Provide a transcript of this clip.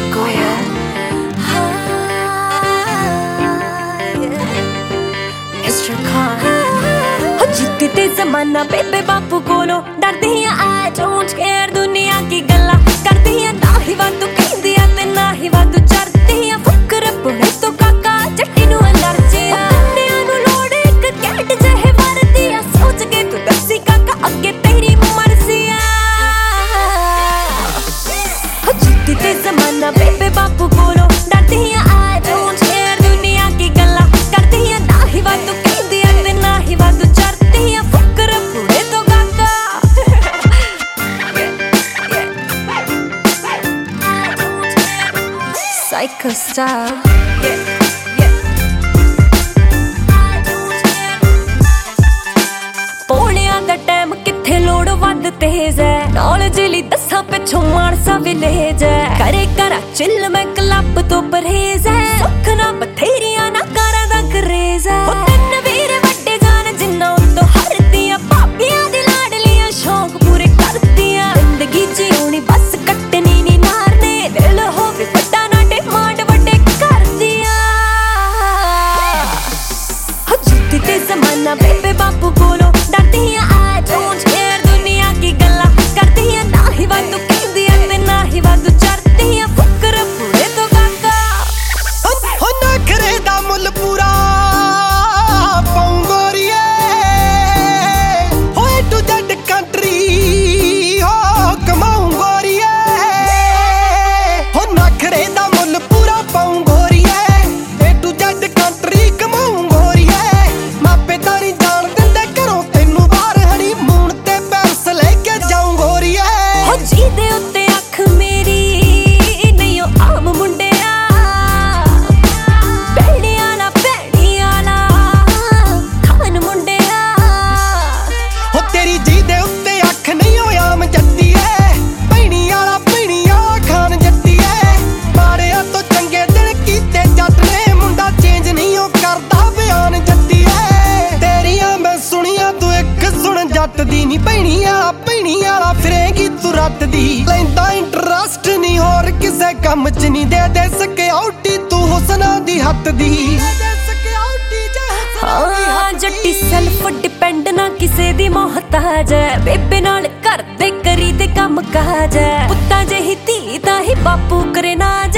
Go ahead. Mr. Khan. जिद्दी ते जमाना बेबे बापू कोलो डरदी आ I don't care दुनिया की गल्ला करदी आ ना ही वादू कहंदी आ ते ना ही वादू चरदी आ फकर पुणे तो काका जट्टी नू एलर्जी आ कन्निया नू लोड़ एक कैट जहे वरदी आ सोच के तू दसी काका अगे तेरी मर्जी आ जिद्दी ते जमाना बेबे बापू कोलो डरदी आ I don't care दुनिया की गल्ला करदी आ ना ही वादू कहंदी आ ते ना ही वादू Psycho style, ਪੌਣਿਆਂ ਦਾ ਟਾਈਮ ਕਿੱਥੇ ਲੋੜ ਵੱਧ ਤੇਜ਼ ਹੈ ਨੌਲੇਜ ਲਈ ਦੱਸਾਂ ਪਿੱਛੋਂ ਮਾਰਸਾ ਵਿਲੇਜ ਹੈ ਕਰੇ ਕਰਾ ਚਿੱਲ ਮੈਂ ਕਲੱਬ ਤੋਂ ਪਰਹੇਜ਼ ਹੈ ਸੁੱਖ ਨਾ ਬਥੇਰੀਆਂ ਨਾ ਕਾਰਾਂ ਦਾ ਕਰੇਜ਼ ਹੈ ਉਹ ਤਿੰਨ ਵੀਰ ਵੱਡੇ ਜਾਨ ਜਿੰਨਾ ਉਤੋਂ ਹਰਦੀਆਂ ਭਾਬੀਆਂ ਦੀ ਲਾਡਲੀਆਂ ਸ਼ੌਂਕ ਪੂਰੇ ਕਰਦੀਆਂ ਜ਼ਿੰਦਗੀ ਜਿਉਣੀ ਬਸ ਕੱਟਣੀ ਨੀ ਨਾਰਨੇ ਦਿਲ ਹੋਵੇ ਵੱਡਾ ਤੇ ਜ਼ਮਾਨਾ ਬੇਬੇ ਬਾਪੂ ਕੋਲੋਂ ਡਰਦੀ ਆ I don't care ਦੁਨੀਆ ਕੀ ਗੱਲਾਂ ਕਰਦੀ ਆ ਨਾ ਹੀ ਵਾਦੂ ਕਹਿੰਦੀ ਆ ਤੇ ਨਾ ਹੀ ਵਾਦੂ ਚਰਦੀ ਆ ਫੁਕਰ ਪੂਰੇ ਤੋਂ ਕਾਕਾ ਹੋ ਨਖਰੇ ਦਾ ਮੁੱਲ ਪੂਰਾ ਪਾਉਂ ਗੋਰੀਏ ਹੋਏ ਟੂ ਜੱਟ ਕੰਟਰੀ ਹੋ ਕਮਾਉਂ ਗੋਰੀਏ ਹੋ ਨਖਰੇ ਦਾ ਮੁੱਲ ਪੂਰਾ ਪਾਉਂ ਗੋਰੀਏ ਏ ਟੂ ਜੱਟ ਕੰਟਰੀ ਕਮਾਉਂ ਜਿਹਦੇ ਉੱਤੇ ਅੱਖ ਮੇਰੀ ਨਹੀਂ ਉਹ ਆਮ ਮੁੰਡਿਆ ਭੈਣਿਆਂ ਨਾ ਖਾਨ ਮੁੰਡਿਆ ਹੋ ਤੇਰੀ ਜਿਹਦੇ ਉੱਤੇ ਅੱਖ ਨਹੀਂ ਉਹ ਆਮ ਜੱਟੀਏ ਭੈਣੀਆਂ ਖਾਨ ਜੱਟੀਏ ਮਾੜਿਆਂ ਤੋਂ ਚੰਗੇ ਦਿਨ ਕੀਤੇ ਜੱਟ ਨੇ ਮੁੰਡਾ ਚੇਂਜ ਨਹੀਂ ਉਹ ਕਰਦਾ ਬਿਆਨ ਜੱਟੀਏ ਤੇਰੀਆਂ ਮੈਂ ਸੁਣੀਆਂ ਤੂੰ ਇੱਕ ਸੁਣ ਜੱਟ ਦੀ ਨਹੀਂ ਭੈਣੀਆਂ ਫਿਰੇਗੀ ਤੂੰ ਰੱਤ ਦੀ ਲੈਂਦਾ ਇੰਟਰਸਟ ਨਹੀਂ ਹੋਰ ਕਿਸੇ ਕੰਮ ਚ ਨਹੀਂ ਦੇ ਸਿਕਿਉਰਿਟੀ ਤੂੰ ਹੁਸਨਾ ਦੀ ਹੱਥ ਦੀ ਜੱਟੀ ਸੈਲਫ ਡਿਪੈਂਡ ਨਾ ਕਿਸੇ ਦੀ ਮੁਹਤਾਜ ਹੈ ਬੇਬੇ ਨਾਲ ਘਰ ਦੇ ਕਰੀ ਤੇ ਕੰਮ ਕਾਜ ਹੈ ਪੁੱਤਾਂ ਜਿਹੀ ਧੀ ਦਾ ਹੀ ਬਾਪੂ ਕਰੇ ਨਾ